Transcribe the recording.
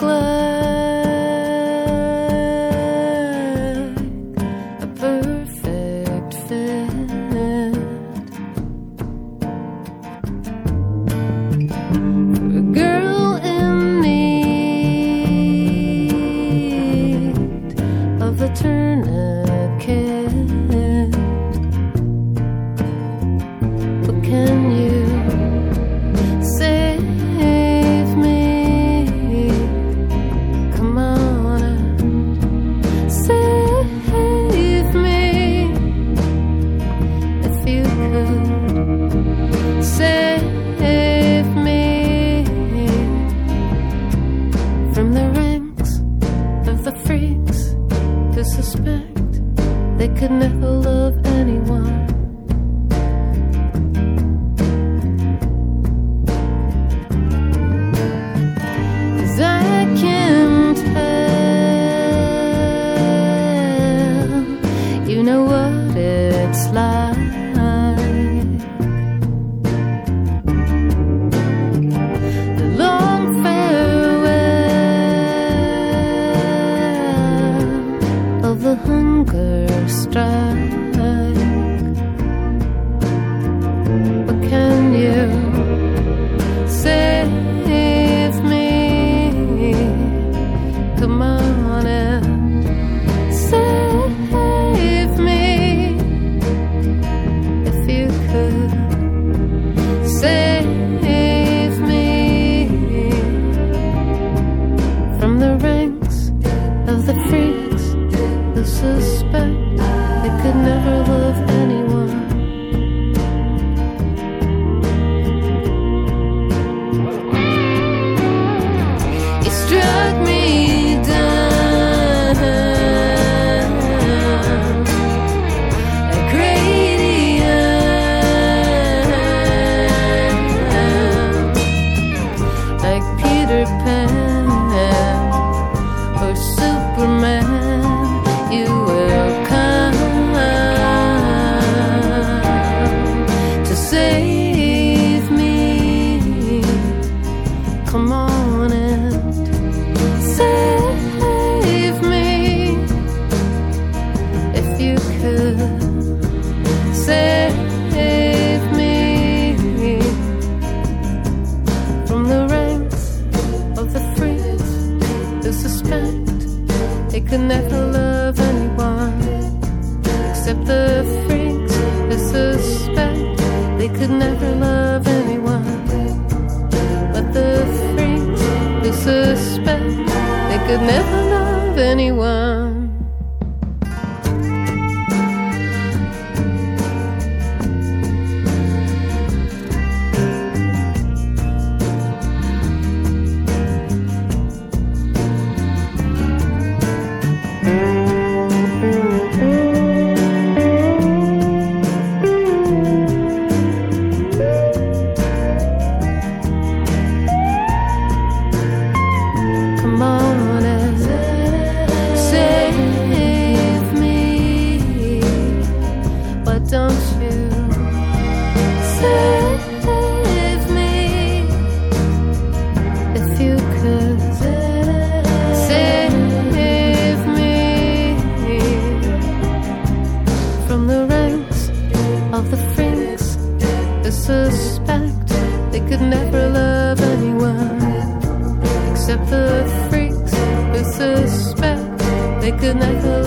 a perfect fit for a girl in need of a tourniquet. But can you save me? Come on and save me. If you could save me from the ranks of the freaks who suspect they could never love anyone. 'Cause I can tell you know what it's like. The long farewell of the hunger strike. But can you save me? Come on and save me. If you could save me from the ranks of the freaks who suspect they could never love anyone. You struck me down like radium, like Peter Pan or Superman. You will come to save me. Come on and save me. If you could save me from the ranks of the freaks who suspect they could never love anyone, except the freaks who suspect they could never love anyone. But the freaks who suspect they could never love anyone. Come on and save me. Why don't you save me? If you could save me from the ranks of the freaks who suspect they could never love anyone, except the freaks who suspect they could never